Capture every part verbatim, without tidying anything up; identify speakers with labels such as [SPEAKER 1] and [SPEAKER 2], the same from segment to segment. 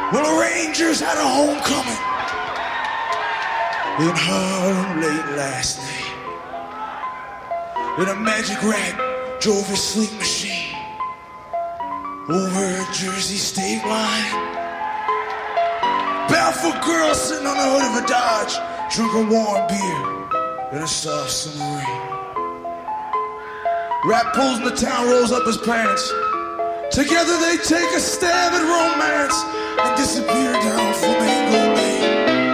[SPEAKER 1] Well, the Rangers had a homecoming in Harlem late last night. Then a magic rat drove his sleep machine over a Jersey state line. Barefoot girl sitting on the hood of a Dodge, drinking warm beer in a soft summer rain. Rat pulls in the town, rolls up his pants. Together they take a stab at romance and disappear down Flamingo Lane.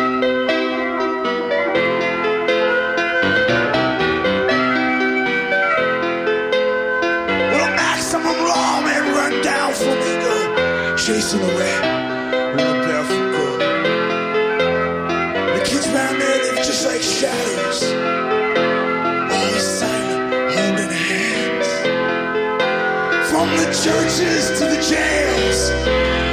[SPEAKER 1] Well, a maximum lawman run down Flamingo, chasing a rat with a barefoot girl. The kids round there live just like shadows, all silent, holding hands. From the churches to the jails,